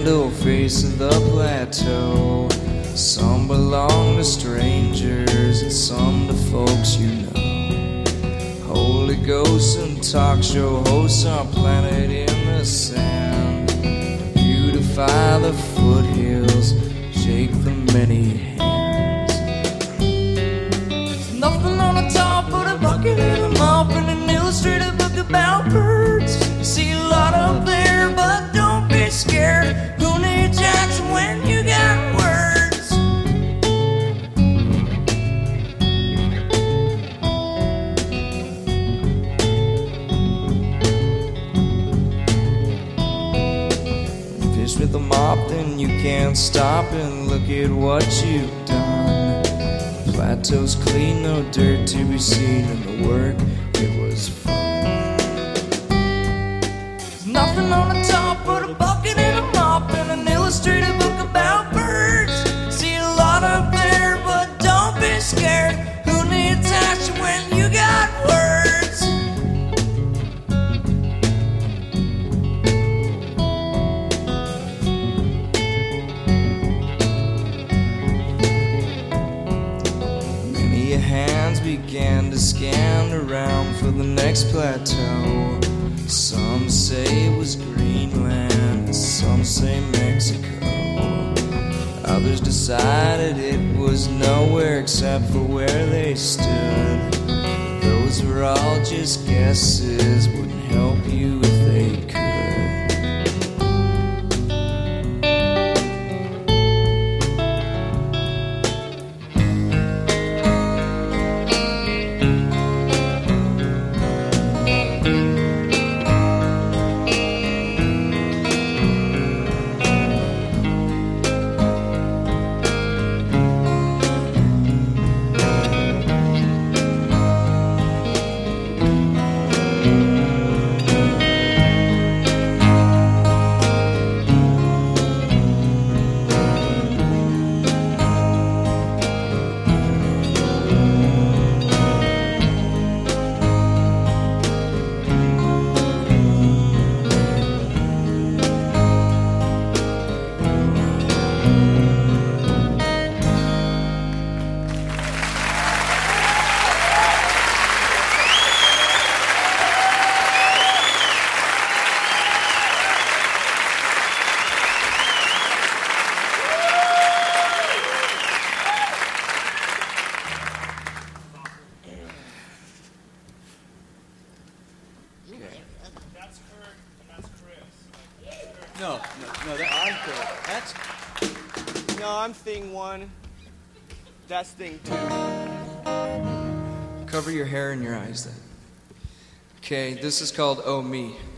window facing the plateau. Some belong to strangers and some to folks you know. Holy ghosts and talk show hosts are planted in the sand. Beautify the foothills, shake the many hands. There's nothing on the top but a bucket and a mop and an illustrated book about birds. You see a lot up there, but don't be scared. Who needs Jackson when you got words? Fish with a mop, then you can't stop and look at what you've done. The plateau's clean, no dirt to be seen, and the work, it was fun. Nothing on the top but a bucket and a mop and an illustrated book about birds. See a lot up there, but don't be scared. Who needs action when you got words? Many hands began to scan around for the next plateau. Some say it was Greenland, some say Mexico. Others decided it was nowhere except for where they stood. Those were all just guesses, wouldn't help you if they could. I'm thing one. That's thing two. Cover your hair and your eyes then. Okay, this is called Oh Me.